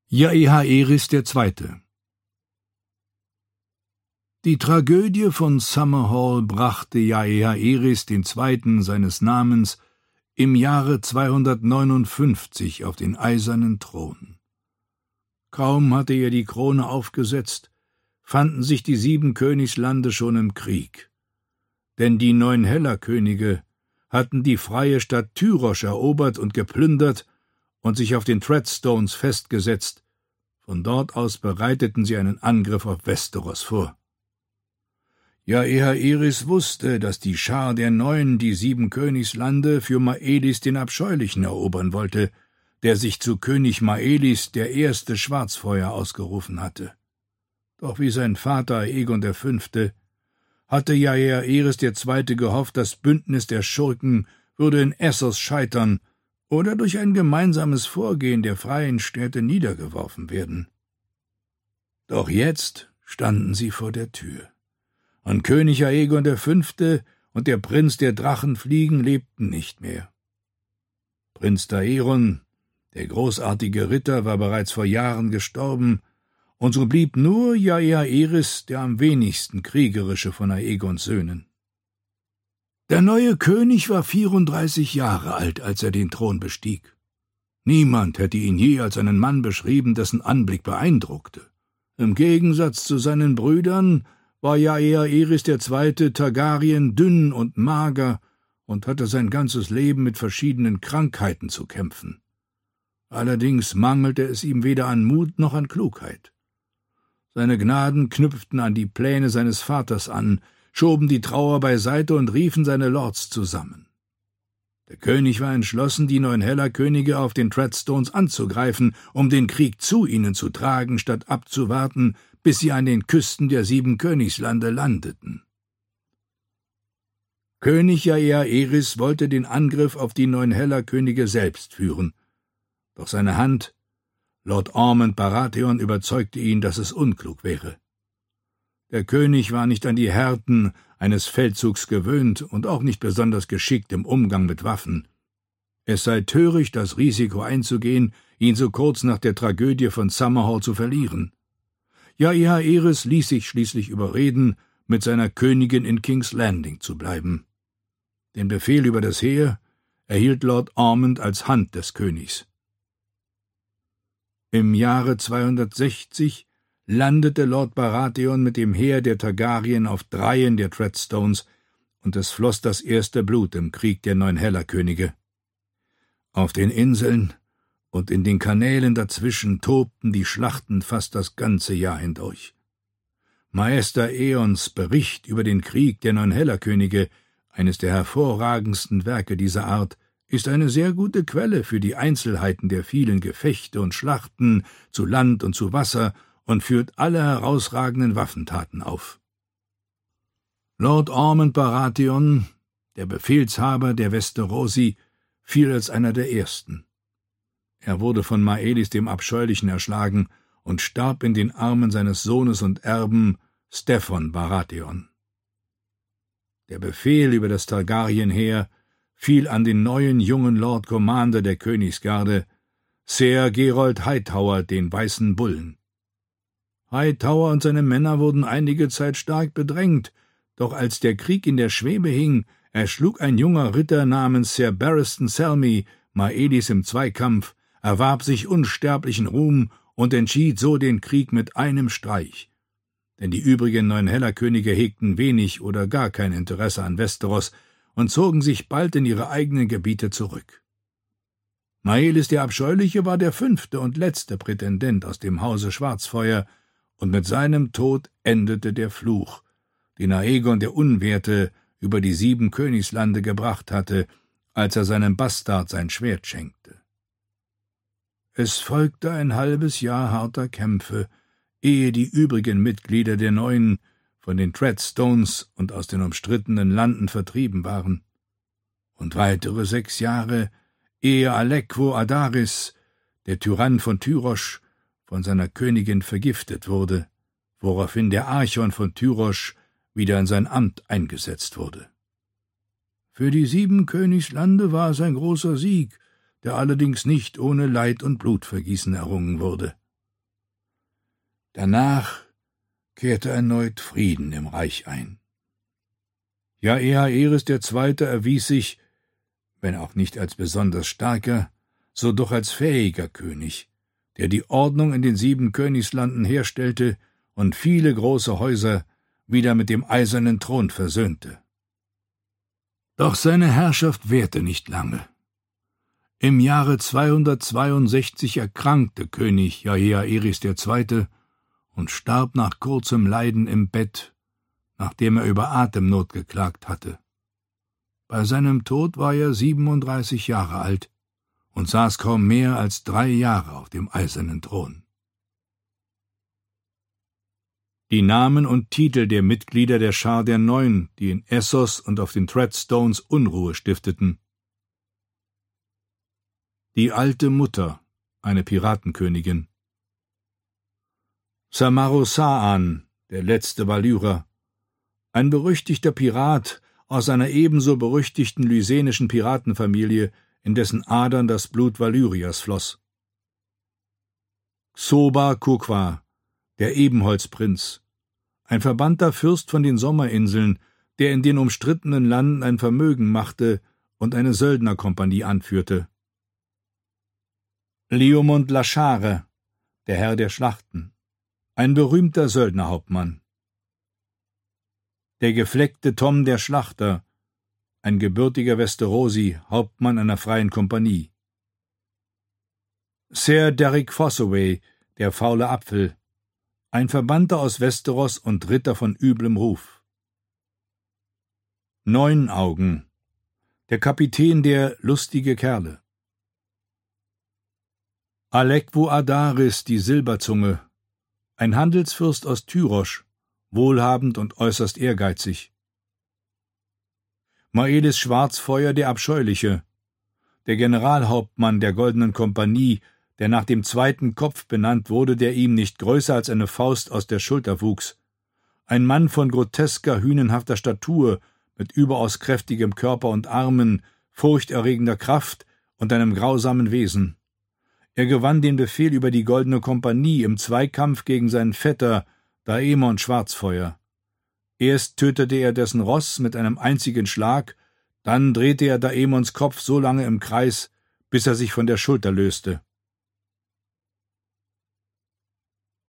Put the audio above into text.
Jaehaeris II. Die Tragödie von Summerhall brachte Jaehaeris II. Seines Namens im Jahre 259 auf den eisernen Thron. Kaum hatte er die Krone aufgesetzt, fanden sich die 7 Königslande schon im Krieg. Denn die 9 Hellerkönige hatten die freie Stadt Tyrosch erobert und geplündert und sich auf den Treadstones festgesetzt. Von dort aus bereiteten sie einen Angriff auf Westeros vor. Jaehaeris wusste, dass die Schar der 9 die 7 Königslande für Maelis den Abscheulichen erobern wollte, der sich zu König Maelis der erste Schwarzfeuer ausgerufen hatte. Doch wie sein Vater Aegon V. hatte Jaehaeris II. Gehofft, das Bündnis der Schurken würde in Essos scheitern oder durch ein gemeinsames Vorgehen der freien Städte niedergeworfen werden. Doch jetzt standen sie vor der Tür, und König Aegon V. und der Prinz der Drachenfliegen lebten nicht mehr. Prinz Daeron, der großartige Ritter, war bereits vor Jahren gestorben, und so blieb nur Jaehaeris der am wenigsten kriegerische von Aegons Söhnen. Der neue König war 34 Jahre alt, als er den Thron bestieg. Niemand hätte ihn je als einen Mann beschrieben, dessen Anblick beeindruckte. Im Gegensatz zu seinen Brüdern war Jaehaeris II. Targaryen dünn und mager und hatte sein ganzes Leben mit verschiedenen Krankheiten zu kämpfen. Allerdings mangelte es ihm weder an Mut noch an Klugheit. Seine Gnaden knüpften an die Pläne seines Vaters an, schoben die Trauer beiseite und riefen seine Lords zusammen. Der König war entschlossen, die 9 Hellerkönige auf den Treadstones anzugreifen, um den Krieg zu ihnen zu tragen, statt abzuwarten, bis sie an den Küsten der 7 Königslande landeten. König Jaehaeris wollte den Angriff auf die 9 Hellerkönige selbst führen, doch seine Hand, Lord Ormond Baratheon, überzeugte ihn, dass es unklug wäre. Der König war nicht an die Härten eines Feldzugs gewöhnt und auch nicht besonders geschickt im Umgang mit Waffen. Es sei töricht, das Risiko einzugehen, ihn so kurz nach der Tragödie von Summerhall zu verlieren. Jaehaeris ließ sich schließlich überreden, mit seiner Königin in King's Landing zu bleiben. Den Befehl über das Heer erhielt Lord Ormond als Hand des Königs. Im Jahre 260 landete Lord Baratheon mit dem Heer der Targaryen auf 3 der Treadstones, und es floss das erste Blut im Krieg der 9 Hellerkönige. Auf den Inseln und in den Kanälen dazwischen tobten die Schlachten fast das ganze Jahr hindurch. Maester Aeons Bericht über den Krieg der 9 Hellerkönige, eines der hervorragendsten Werke dieser Art, ist eine sehr gute Quelle für die Einzelheiten der vielen Gefechte und Schlachten zu Land und zu Wasser und führt alle herausragenden Waffentaten auf. Lord Ormond Baratheon, der Befehlshaber der Westerosi, fiel als einer der ersten. Er wurde von Maelis dem Abscheulichen erschlagen und starb in den Armen seines Sohnes und Erben Steffon Baratheon. Der Befehl über das Targaryen-Heer fiel an den neuen jungen Lord Commander der Königsgarde, Ser Gerold Hightower, den Weißen Bullen. Hightower und seine Männer wurden einige Zeit stark bedrängt, doch als der Krieg in der Schwebe hing, erschlug ein junger Ritter namens Ser Barristan Selmy Maelis im Zweikampf, erwarb sich unsterblichen Ruhm und entschied so den Krieg mit einem Streich. Denn die übrigen 9 Hellerkönige hegten wenig oder gar kein Interesse an Westeros und zogen sich bald in ihre eigenen Gebiete zurück. Maelis der Abscheuliche war der 5. und letzte Prätendent aus dem Hause Schwarzfeuer, und mit seinem Tod endete der Fluch, den Aegon der Unwerte über die 7 Königslande gebracht hatte, als er seinem Bastard sein Schwert schenkte. Es folgte ein halbes Jahr harter Kämpfe, ehe die übrigen Mitglieder der 9 von den Treadstones und aus den umstrittenen Landen vertrieben waren, und weitere 6 Jahre, ehe Alekwo Adaris, der Tyrann von Tyrosch, von seiner Königin vergiftet wurde, woraufhin der Archon von Tyrosch wieder in sein Amt eingesetzt wurde. Für die 7 Königslande war es ein großer Sieg, der allerdings nicht ohne Leid und Blutvergießen errungen wurde. Danach kehrte erneut Frieden im Reich ein. Jaehaeris II. Erwies sich, wenn auch nicht als besonders starker, so doch als fähiger König, der die Ordnung in den 7 Königslanden herstellte und viele große Häuser wieder mit dem eisernen Thron versöhnte. Doch seine Herrschaft währte nicht lange. Im Jahre 262 erkrankte König Jaehaeris II. Und starb nach kurzem Leiden im Bett, nachdem er über Atemnot geklagt hatte. Bei seinem Tod war er 37 Jahre alt und saß kaum mehr als 3 Jahre auf dem eisernen Thron. Die Namen und Titel der Mitglieder der Schar der Neun, die in Essos und auf den Treadstones Unruhe stifteten. Die alte Mutter, eine Piratenkönigin. Samaru-Sa'an, der letzte Valyrer, ein berüchtigter Pirat aus einer ebenso berüchtigten lysenischen Piratenfamilie, in dessen Adern das Blut Valyrias floss. Xoba-Kuqua, der Ebenholzprinz, ein verbannter Fürst von den Sommerinseln, der in den umstrittenen Landen ein Vermögen machte und eine Söldnerkompanie anführte. Leomund Lashare, der Herr der Schlachten, ein berühmter Söldnerhauptmann. Der gefleckte Tom der Schlachter, ein gebürtiger Westerosi, Hauptmann einer freien Kompanie. Sir Derek Fossaway, der faule Apfel, ein Verbannter aus Westeros und Ritter von üblem Ruf. Neunaugen, der Kapitän der lustige Kerle. Alekwu Adaris, die Silberzunge, ein Handelsfürst aus Tyrosch, wohlhabend und äußerst ehrgeizig. Maelis Schwarzfeuer der Abscheuliche, der Generalhauptmann der Goldenen Kompanie, der nach dem 2. Kopf benannt wurde, der ihm nicht größer als eine Faust aus der Schulter wuchs, ein Mann von grotesker, hünenhafter Statur, mit überaus kräftigem Körper und Armen, furchterregender Kraft und einem grausamen Wesen. Er gewann den Befehl über die Goldene Kompanie im Zweikampf gegen seinen Vetter Daemon Schwarzfeuer. Erst tötete er dessen Ross mit einem einzigen Schlag, dann drehte er Daemons Kopf so lange im Kreis, bis er sich von der Schulter löste.